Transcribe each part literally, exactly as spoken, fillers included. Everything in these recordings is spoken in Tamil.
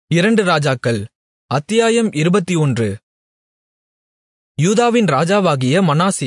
இரண்டு ராஜாக்கள் அத்தியாயம் இருபத்தொன்று. யூதாவின் ராஜாவாகிய மனாசே.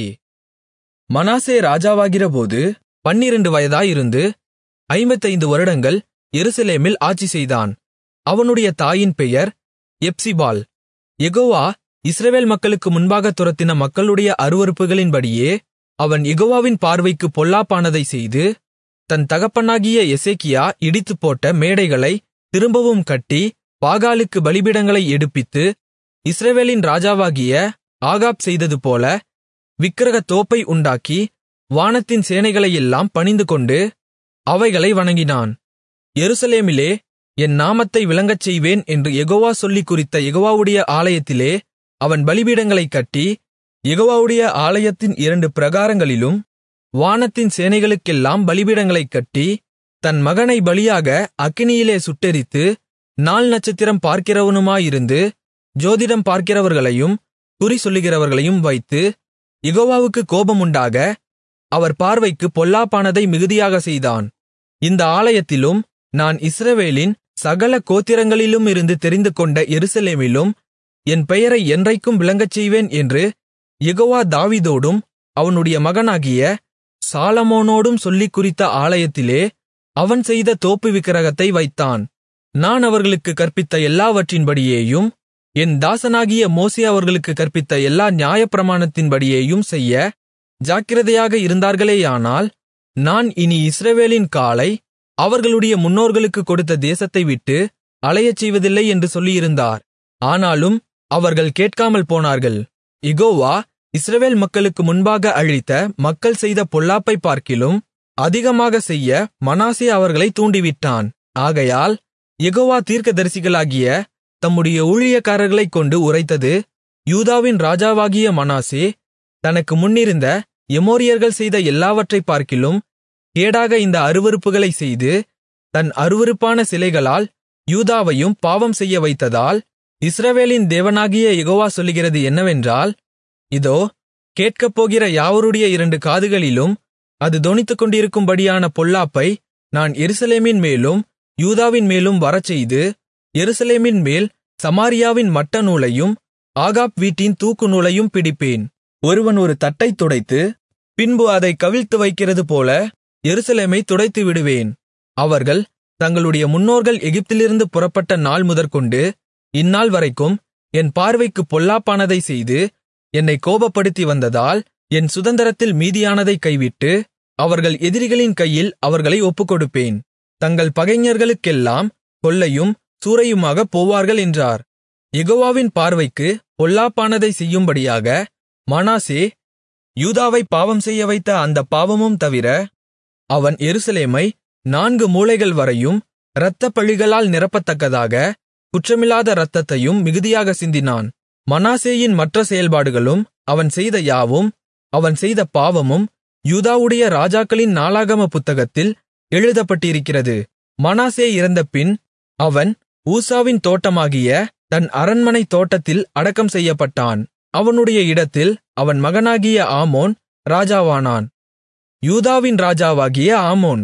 மனாசே ராஜாவாகிறபோது பன்னிரண்டு வயதாயிருந்து ஐம்பத்தைந்து வருடங்கள் எருசலேமில் ஆட்சிசெய்தான். அவனுடைய தாயின் பெயர் எப்சிபாள். யெகோவா இஸ்ரவேல் மக்களுக்கு முன்பாகத் துரத்தின மக்களுடைய அருவருப்புகளின்படியே அவன் யெகோவாவின் பார்வைக்குப் பொல்லாப்பானதைச் செய்து, தன் தகப்பனாகிய எசேக்கியா இடித்துப்போட்ட மேடைகளைத் திரும்பவும் கட்டி, பாகாலுக்கு பலிபீடங்களை எடுப்பித்து, இஸ்ரவேலின் ராஜாவாகிய ஆகாப் செய்ததுபோல விக்கிரகத் தோப்பை உண்டாக்கி, வானத்தின் சேனைகளையெல்லாம் பணிந்துகொண்டு அவைகளை வணங்கினான். எருசலேமிலே என் நாமத்தை விளங்கச்செய்வேன் என்று யெகோவா சொல்லிக் குறித்த யெகோவாவுடைய ஆலயத்திலே அவன் பலிபீடங்களைக் கட்டி, யெகோவாவுடைய ஆலயத்தின் இரண்டு பிரகாரங்களிலும் வானத்தின் சேனைகளுக்கெல்லாம் பலிபீடங்களைக் கட்டி, தன் மகனை பலியாக அக்கினியிலே சுட்டெரித்து, நாள் நட்சத்திரம் பார்க்கிறவனுமாயிருந்து ஜோதிடம் பார்க்கிறவர்களையும் குறி சொல்லுகிறவர்களையும் வைத்து, யெகோவாவுக்குக் கோபமுண்டாக அவர் பார்வைக்குப் பொல்லாப்பானதை மிகுதியாகச் செய்தான். இந்த ஆலயத்திலும் நான் இஸ்ரவேலின் சகல கோத்திரங்களிலுமிருந்து தெரிந்துகொண்ட எருசலேமிலும் என் பெயரை என்றைக்கும் விளங்கச்செய்வேன் என்று யெகோவா தாவீதோடும் அவனுடைய மகனாகிய சாலொமோனோடும் சொல்லிக் குறித்த ஆலயத்திலே அவன் செய்த தோப்பு விக்கிரகத்தை வைத்தான். நான் அவர்களுக்குக் கற்பித்த எல்லாவற்றின்படியேயும், என் தாசனாகிய மோசே அவர்களுக்குக் கற்பித்த எல்லா நியாயப்பிரமாணத்தின்படியேயும் செய்ய ஜாக்கிரதையாக இருந்தார்களேயானால், நான் இனி இஸ்ரவேலின் காலை அவர்களுடைய முன்னோர்களுக்குக் கொடுத்த தேசத்தை விட்டு அலையச் செய்வதில்லை என்று சொல்லியிருந்தார். ஆனாலும் அவர்கள் கேட்காமல் போனார்கள். யெகோவா இஸ்ரவேல் மக்களுக்கு முன்பாக அழித்த மக்கள் செய்த பொல்லாப்பைப் பார்க்கிலும் அதிகமாகச் செய்ய மனாசே அவர்களைத் தூண்டிவிட்டான். ஆகையால் யெகோவா தீர்க்கதரிசிகளாகிய தம்முடைய ஊழியக்காரர்களைக் கொண்டு உரைத்தது, யூதாவின் ராஜாவாகிய மனாசே தனக்கு முன்னிருந்த எமோரியர்கள் செய்த எல்லாவற்றைப் பார்க்கிலும் கேடாக இந்த அருவருப்புகளைச் செய்து, தன் அருவருப்பான சிலைகளால் யூதாவையும் பாவம் செய்ய வைத்ததால், இஸ்ரவேலின் தேவனாகிய யெகோவா சொல்லுகிறது என்னவென்றால், இதோ கேட்கப்போகிற யாவருடைய இரண்டு காதுகளிலும் அது தொனித்துக்கொண்டிருக்கும்படியான பொல்லாப்பை நான் எருசலேமின் மேலும் யூதாவின் மேலும் வரச்செய்து, எருசலேமின் மேல் சமாரியாவின் மட்ட நூலையும் ஆகாப் வீட்டின் தூக்கு நூலையும் பிடிப்பேன். ஒருவன் ஒரு தட்டைத் துடைத்து பின்பு அதைக் கவிழ்த்து வைக்கிறது போல எருசலேமைத் துடைத்து விடுவேன். அவர்கள் தங்களுடைய முன்னோர்கள் எகிப்திலிருந்து புறப்பட்ட நாள் முதற்கொண்டு இந்நாள் வரைக்கும் என் பார்வைக்குப் பொல்லாப்பானதைச் செய்து என்னைக் கோபப்படுத்தி வந்ததால், என் சுதந்தரத்தில் மீதியானதைக் கைவிட்டு அவர்கள் எதிரிகளின் கையில் அவர்களை ஒப்புக்கொடுப்பேன். தங்கள் பகைஞர்களுக்கெல்லாம் கொள்ளையும் சூறையுமாகப் போவார்கள் என்றார். யெகோவாவின் பார்வைக்கு பொல்லாப்பானதைச் செய்யும்படியாக மனாசே யூதாவை பாவம் செய்ய வைத்த அந்தப் பாவமும் தவிர, அவன் எருசலேமை நான்கு மூலைகள் வரையும் இரத்தப்பழிகளால் நிரப்பத்தக்கதாக குற்றமில்லாத இரத்தத்தையும் மிகுதியாக சிந்தினான். மனாசேயின் மற்ற செயல்பாடுகளும் அவன் செய்த யாவும், அவன் செய்த பாவமும் யூதாவுடைய ராஜாக்களின் நாளாகம புத்தகத்தில் எழுதப்பட்டிருக்கிறது. மனாசே இறந்தபின் அவன் ஊசாவின் தோட்டமாகிய தன் அரண்மனை தோட்டத்தில் அடக்கம் செய்யப்பட்டான். அவனுடைய இடத்தில் அவன் மகனாகிய ஆமோன் ராஜாவானான். யூதாவின் ராஜாவாகிய ஆமோன்.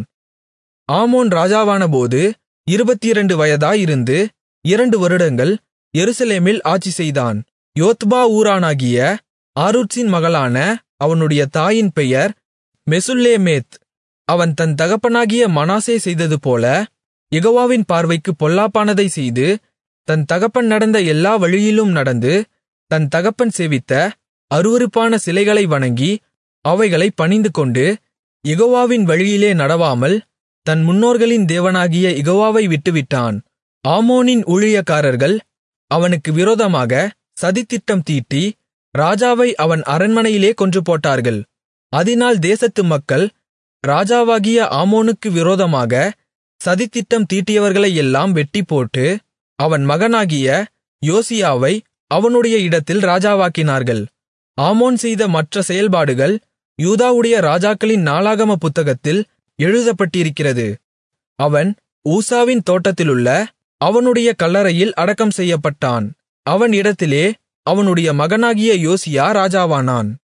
ஆமோன் ராஜாவானபோது இருபத்திரண்டு வயதாயிருந்து இரண்டு வருடங்கள் எருசலேமில் ஆட்சிசெய்தான். யோத்பா ஊரானாகிய ஆரூத்சின் மகளான அவனுடைய தாயின் பெயர் மெசுல்லேமேத். அவன் தன் தகப்பனாகிய மனாசே செய்ததுபோல யெகோவாவின் பார்வைக்குப் பொல்லாப்பானதைச் செய்து, தன் தகப்பன் நடந்த எல்லா வழியிலும் நடந்து, தன் தகப்பன் சேவித்த அருவருப்பான சிலைகளை வணங்கி அவைகளைப் பணிந்துகொண்டு, யெகோவாவின் வழியிலே நடவாமல் தன் முன்னோர்களின் தேவனாகிய யெகோவாவை விட்டுவிட்டான். ஆமோனின் ஊழியக்காரர்கள் அவனுக்கு விரோதமாக சதித்திட்டம் தீட்டி ராஜாவை அவன் அரண்மனையிலே கொன்றுபோட்டார்கள். அதினால் தேசத்து மக்கள் ராஜாவாகிய ஆமோனுக்கு விரோதமாக சதித்திட்டம் தீட்டியவர்களையெல்லாம் வெட்டிப்போட்டு, அவன் மகனாகிய யோசியாவை அவனுடைய இடத்தில் ராஜாவாக்கினார்கள். ஆமோன் செய்த மற்ற செயல்பாடுகள் யூதாவுடைய ராஜாக்களின் நாளாகம புத்தகத்தில் எழுதப்பட்டிருக்கிறது. அவன் ஊசாவின் தோட்டத்திலுள்ள அவனுடைய கல்லறையில் அடக்கம் செய்யப்பட்டான். அவன் இடத்திலே அவனுடைய மகனாகிய யோசியா ராஜாவானான்.